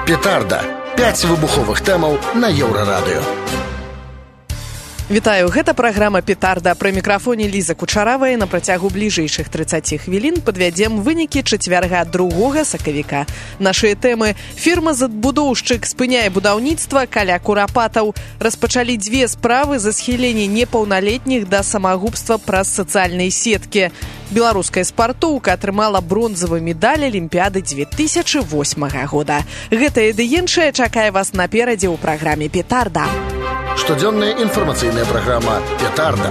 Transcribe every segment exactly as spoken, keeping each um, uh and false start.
Петарда. пяць выбуховых тэмаў на Еўрарадыё. Вітаю, гэта праграма «Петарда». Пры мікрафоне Ліза Кучаравая. На працягу бліжэйшых трыццаці хвілін падвядзем вынікі чацвярга другога сакавіка. Нашыя тэмы: фірма-забудоўшчык спыняе будаўніцтва каля Курапатаў. Распачалі дзве справы за схіленне непаўналетніх да самагубства праз сацыяльныя сеткі. Беларуская спартоўка атрымала бронзавы медаль Алімпіяды дзве тысячы восьмага года. Гэтае ды іншае чакае вас наперадзе ў праграме «Петарда». Штодзённая інфармацыйная праграма «Петарда».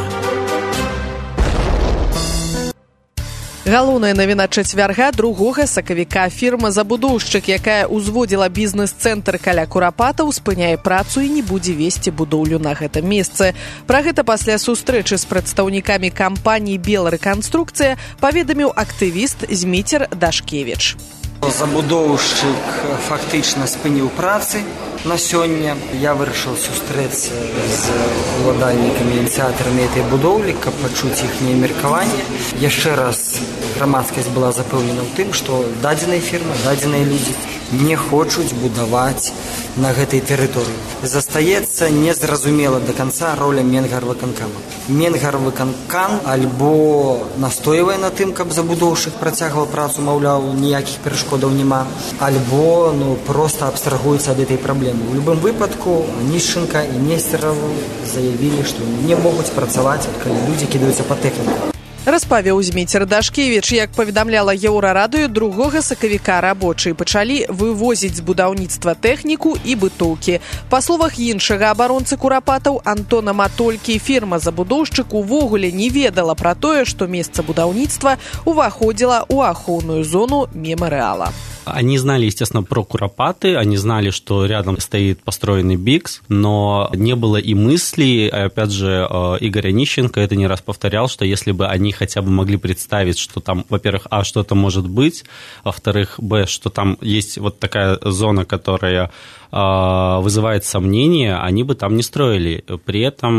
Галоўная навіна чацвярга другога сакавіка. Фірма-забудоўшчык, якая ўзводзіла бізнес-цэнтр каля Курапатаў, спыняе працу і не будзе весці будоўлю на гэтым месцы. Пра гэта пасля сустрэчы з прадстаўнікамі кампаніі «Беларэканструкцыя» паведаміў актывіст Зміцер Дашкевіч. Забудоўшчык фактычна спыніў працы на сёння. Я вырашыў сустрэцца з уладальнікамі, ініцыятарамі гэтай будоўлі, каб пачуць іхняе меркаванне. Яшчэ раз грамадскасць была запэўнена ў тым, што дадзеныя фірмы, дадзеныя людзі не хочуць будаваць на гэтай тэрыторыі. Застаецца незразумела да канца роля Менгарвыканкама. Менгарвыканкам альбо настойвае на тым, каб забудоўшчык працягваў працу, маўляў, ніякіх перашкодаў няма, альбо ну, проста абстрагуецца ад гэтай праблемы. У любым выпадку Нішченка і Несцерава заявілі, што не могуць працаваць, калі людзі кідаюцца па тэхніку. Распавёў Зміцер Дашкевіч. Як паведамляла Еўрарадыё, другога сакавіка рабочыя пачалі вывозіць з будаўніцтва тэхніку і бытоўкі. Па словах іншага абаронцы Курапатаў Антона Матолькі, фірма-забудоўшчык увогуле не ведала пра тое, што месца будаўніцтва уваходзіла ў ахоўную зону мемарыяла. Они знали, естественно, про Куропаты, они знали, что рядом стоит построенный БИКС, но не было и мыслей, опять же, Игорь Онищенко это не раз повторял, что если бы они хотя бы могли представить, что там, во-первых, а, что это может быть, во-вторых, б, что там есть вот такая зона, которая вызывает сомнения, они бы там не строили. При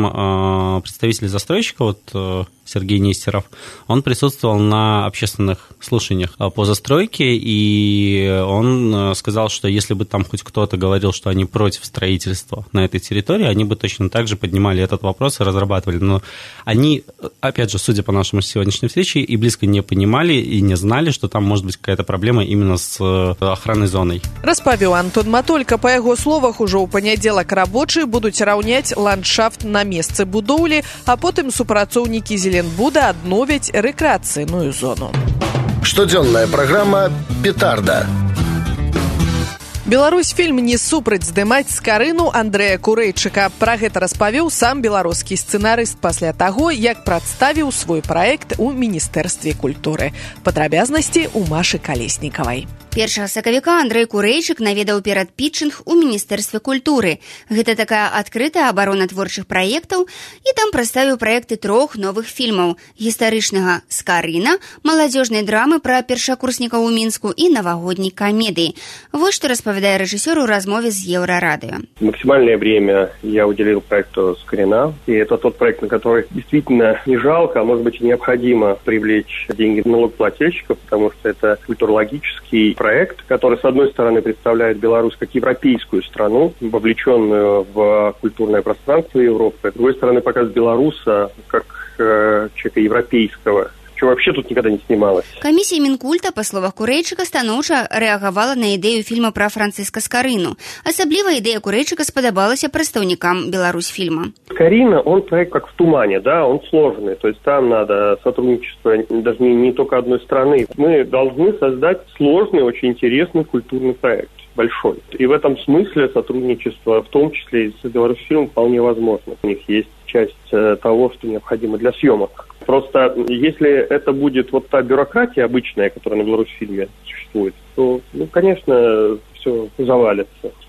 этом представитель застройщика, вот Сергей Нестеров, он присутствовал на общественных слушаниях по застройке, и он сказал, что если бы там хоть кто-то говорил, что они против строительства на этой территории, они бы точно так же поднимали этот вопрос и разрабатывали. Но они, опять же, судя по нашему сегодняшней встрече, и близко не понимали, и не знали, что там может быть какая-то проблема именно с охранной зоной. Распавёў Антон Матолька. Па яго словах, ужо ў панядзелак рабочыя будуць раўняць ландшафт на месцы будоўлі, а потым супрацоўнікі Зеленбуда адновяць рэкрэацыйную зону. Штодзённая праграма «Петарда». Беларусьфільм не супраць здымаць Скарыну Андрэя Курэйчыка. Пра гэта распавёў сам беларускі сцэнарыст пасля таго, як прадставіў свой праект у Міністэрстве культуры. Падрабязнасці ў Машы Калеснікавай. Першага сакавіка Андрэй Курэйчык наведаў перад пітчынг у Міністэрстве культуры. Гэта такая адкрытая абарона творчых праектаў, і там прадставіў праекты трох новых фільмаў: гістарычнага «Скарына», маладзёжнай драмы пра першакурснікаў у Мінску і навагодняй камедыі. Вось што распавядае рэжысёр у размове з Еўрарадыё. Максимальное время я уделил проекту «Скарына», и это тот проект, на который действительно не жалко, а может быть и необходимо привлечь деньги налогоплательщиков, потому что это культурологический проект. Проект, который, с одной стороны, представляет Беларусь как европейскую страну, вовлеченную в культурное пространство Европы, с другой стороны, показывает белоруса как э, человека европейского, что вообще тут никогда не снималось. Камісія Мінкульта, па словах Курэйчыка, станоўча рэагавала на ідэю фільма пра Францыска Скарыну. Асабліва ідэя Курэйчыка спадабалася прадстаўнікам Беларусьфільма. Скарына, он проект как в тумане, да, он сложный, то есть там надо сотрудничество даже не, не только одной страны. Мы должны создать сложный, очень интересный культурный проект, большой. И в этом смысле сотрудничество, в том числе и с Беларусьфильмом, вполне возможно. У них есть часть того, что необходимо для съемок. Просто если это будет вот та бюрократия обычная, которая на Беларусьфильме существует, то, ну, конечно, все завалится.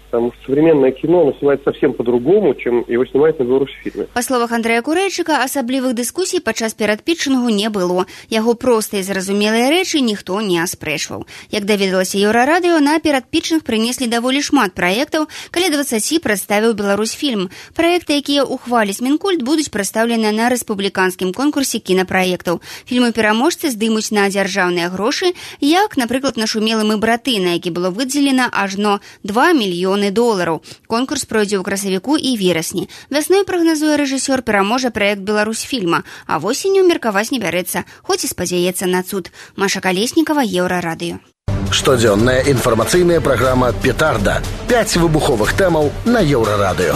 потому что современное кино, оно снимается совсем по-другому, чем его снимают на Беларусьфильме. Па словах Андрэя Курэйчыка, асаблівых дыскусій падчас перадпітчынгу не было. Яго простыя і зразумелыя рэчы ніхто не аспрэчваў. Як даведалася Еўрарадыё, на перадпітчынг прынеслі даволі шмат праектаў, каля дваццаці прадставіў Беларусьфільм. Праекты, якія ухваліць Мінкульт, будуць прадстаўлены на рэспубліканскім конкурсе кінапраектаў. Фільмы-пераможцы здымуць на дзяржаўныя грошы, як, напрыклад, «Нашумелы мы браты», на які было выдзелена ажно два мільёны долараў. Конкурс пройдзе ў красавіку і верасні. Вясной, прагназуе рэжысёр, пераможа праект Беларусьфільма, а восенню меркаваць не бярэцца, хоць і спадзяецца на цуд. Маша Калеснікава, Еўрарадыё. Штодзённая інфармацыйная праграма «Петарда». Пяць выбуховых тэмаў на Еўрарадыё.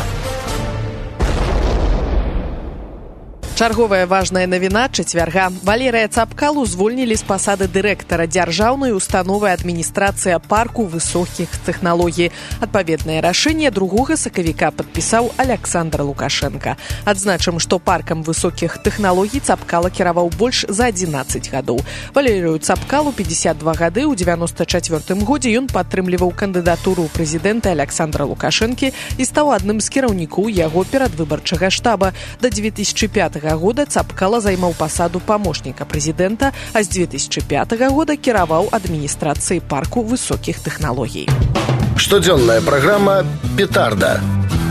Чарговая важная навіна чацвярга. Валерыя Цапкалу звольнілі з пасады дырэктара дзяржаўнай установы адміністрацыя парку высокіх тэхналогій. Адпаведнае рашэнне другога сакавіка падпісаў Аляксандр Лукашенко. Адзначым, што паркам высокіх тэхналогій Цапкала кіраваў больш за адзінаццаць гадоў. Валерыю Цапкалу пятьдесят два гады, ў девяносто чацвёртым годзе ён падтрымліваў кандыдатуру прэзідэнта Аляксандра Лукашэнкі і стаў адным з кіраўнікоў яго перадвыбарчага штаба. Да две тысячи пятага года Цапкала займаў пасаду памочніка прэзідэнта, а з две тысячи пятага года кіраваў адміністрацыяй парку высокіх тэхналогій. Штодзённая праграма «Петарда».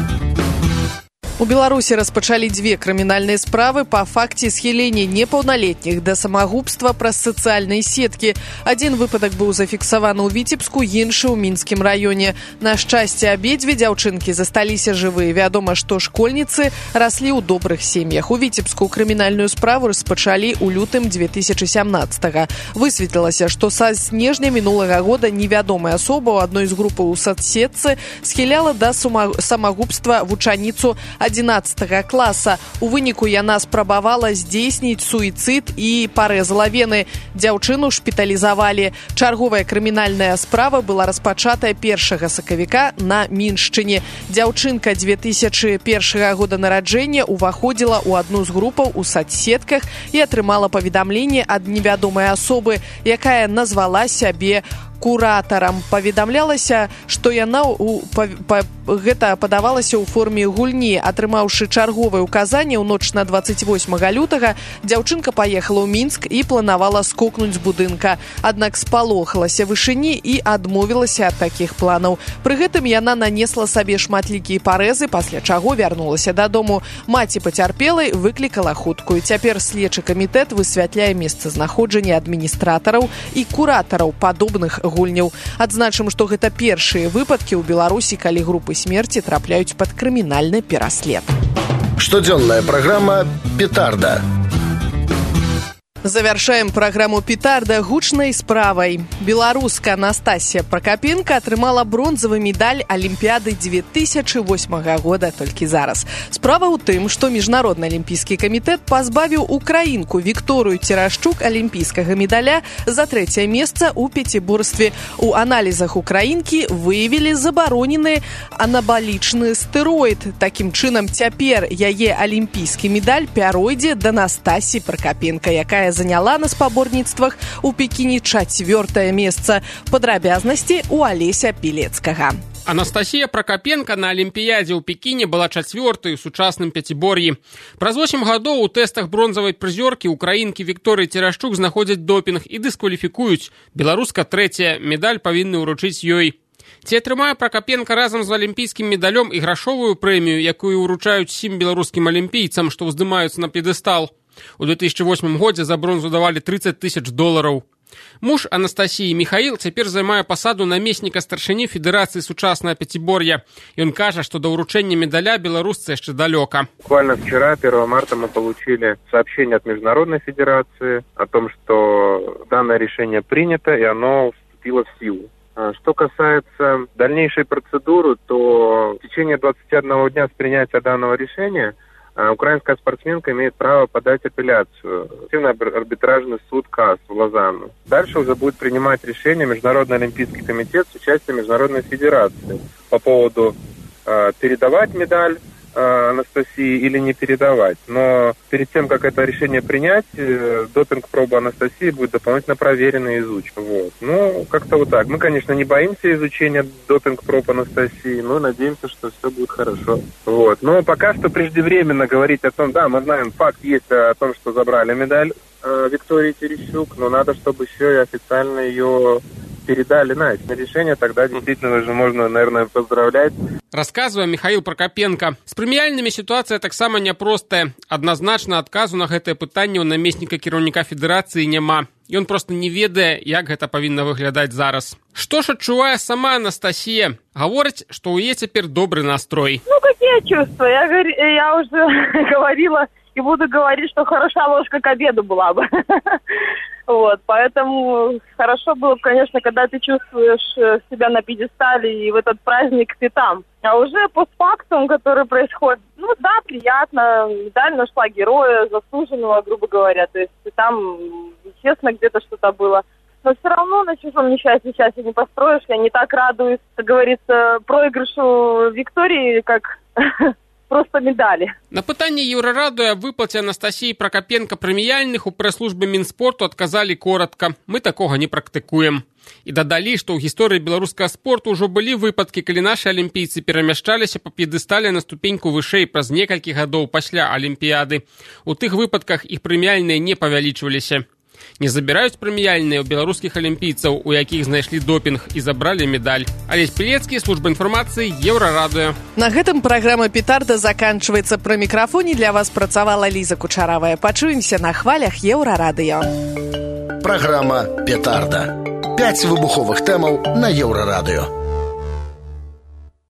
У Беларусі распачалі дзве крымінальныя справы па факце схілення непаўналетніх да самагубства праз сацыяльныя сеткі. Адзін выпадак быў зафіксаваны ў Віцебску, іншы ў Мінскім раёне. На шчасце, абедзве дзяўчынкі засталіся жывыя. Вядома, што школьніцы раслі ў добрых сем'ях. У Віцебску крымінальную справу распачалі ў лютым две тысячи семнадцатага. Высветлілася, што са снежня мінулага года невядомая асоба ў адной з групаў у соцсетцы схіляла да самагубства вучаніцу адзінаццатага класа. У выніку яна спрабавала здзейсніць суіцыд і парэзала вены. Дзяўчыну шпіталізавалі. Чарговая крымінальная справа была распачатая першага сакавіка на Міншчыне. Дзяўчынка две тысячи першага года нараджэння уваходзіла ў адну з групаў у соцсетках і атрымала паведамленне ад невядомай асобы, якая назвала сябе куратарам. Паведамлялася, што яна у, па, па, гэта падавалася ў форме гульні. Атрымаўшы чарговае ўказанне ў ноч на двадцать восьмага лютага, дзяўчынка паехала ў Мінск і планавала скокнуць з будынка. Аднак спалохалася вышыні і адмовілася ад такіх планаў. Пры гэтым яна нанесла сабе шматлікія парэзы, пасля чаго вярнулася дадому. Маці пацярпелай выклікала хуткую. Цяпер следчы камітэт высвятляе месцазнаходжанне адміністратараў і куратараў падобных гульняў. Адзначым, што гэта першыя выпадкі ў Беларусі, калі групы смерці трапляюць пад крымінальны пераслед. Штодзённая праграма «Петарда». Завяршаем праграму «Петарда» гучнай справай. Беларуска Анастасія Пракапенка атрымала бронзавы медаль Алімпіяды две тысячи восьмага года толькі зараз. Справа ў тым, што Міжнародны алімпійскі камітэт пазбавіў украінку Вікторыю Церашчук алімпійскага медаля за трэцяе месца ў пяціборстве. У аналізах украінкі выявілі забаронены анабалічны стэроід. Такім чынам, цяпер яе алімпійскі медаль пяройдзе да Настасіі Пракапенка, якая заняла на спаборніцтвах у Пекіне чацвёртае месца. Падрабязнасці у Алеся Пілецкага. Анастасія Пракапенка на Алімпіядзе ў Пекіне была чацвёртай у сучасным пяцібор'і. Праз восемь гадоў у тэстах бронзавай прызёркі украінкі Вікторыі Церашчук знаходзяць допінг і дыскваліфікуюць. Беларуска трэцяя, медаль павінны ўручыць ёй. Ці атрымае Пракапенка разам з алімпійскім медалём і грашовую прэмію, якую ўручаюць сім беларускім алімпійцам, што ўздымаюцца на п'едэстал. У две тысячи восьмым годзе за бронзу давалі тридцать тысяч долараў. Муж Анастасіі Михаил цяпер займае пасаду намесніка старшыні Федэрацыі сучаснае пяцібор'я. Ён кажа, што да ўручэння медаля беларусцы яшчэ далёка. Буквально вчера, первого марта, мы получили сообщение от Международной Федерации о том, что данное решение принято и оно вступило в силу. Что касается дальнейшей процедуры, то в течение двадцати одного дня с принятия данного решения украинская спортсменка имеет право подать апелляцию в арбитражный суд КАС в Лозанну. Дальше уже будет принимать решение Международный олимпийский комитет с участием Международной Федерации по поводу э, передавать медаль Анастасии или не передавать. Но перед тем, как это решение принять, допинг-проба Анастасии будет дополнительно проверена и изучена. Вот. Ну, как-то вот так. Мы, конечно, не боимся изучения допинг-проб Анастасии, но надеемся, что все будет хорошо. Вот. Но пока что преждевременно говорить о том, да, мы знаем, факт есть о том, что забрали медаль э, Виктории Терещук, но надо, чтобы еще и официально ее передали на это решение, тогда действительно уже можно, наверное, поздравлять. Расказвае Михаил Прокопенко. З прэміяльнымі сітуацыя таксама няпростая. Адназначна адказу на гэтае пытанне ў намесніка кіраўніка федэрацыі няма. Ён проста не ведае, як гэта павінна выглядаць зараз. Што ж адчувае сама Анастасія? Гаворыць, што ў яе цяпер добры настрой. Ну, какие чувства? Я, я уже говорила и буду говорить, что хороша ложка к обеду была бы. Вот, поэтому хорошо было, конечно, когда ты чувствуешь себя на пьедестале, и в этот праздник ты там. А уже постфактум, который происходит, ну да, приятно, медаль нашла героя, заслуженного, грубо говоря, то есть там, естественно, где-то что-то было. Но все равно на чужом несчастье счастье не построишь. Я не так радуюсь, как говорится, проигрышу Виктории, как... просто медалі. На пытанне Еўрарадыё аб выплаце Анастасіі Пракапенка прэміяльных у прэс-службе Мінспорту адказалі коротка: мы такога не практыкуем. І дадалі, што ў гісторыі беларускага спорту ўжо былі выпадкі, калі нашы алімпійцы перамяшчаліся па п'едэстале на ступеньку вышэй праз некалькі гадоў пасля алімпіяды. У тых выпадках іх прэміяльныя не павялічваліся. Не забіраюць прэміяльныя ў беларускіх алімпійцаў, у якіх знайшлі допінг і забралі медаль. Алесь Пілецкі, служба інфармацыі, Еўрарадыё. На гэтым праграма «Петарда» заканчваецца. Пры мікрафоне для вас працавала Ліза Кучаравая. Пачуемся на хвалях Еўрарадыё. Праграма «Петарда». Пяць выбуховых тэмаў на Еўрарадыё.